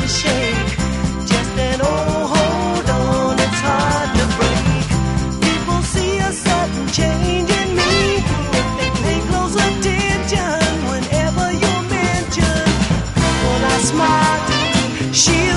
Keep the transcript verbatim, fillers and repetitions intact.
to shake. Just an old hold on, it's hard to break. People see a sudden change in me. They pay close attention whenever you're mentioned. When I smile, she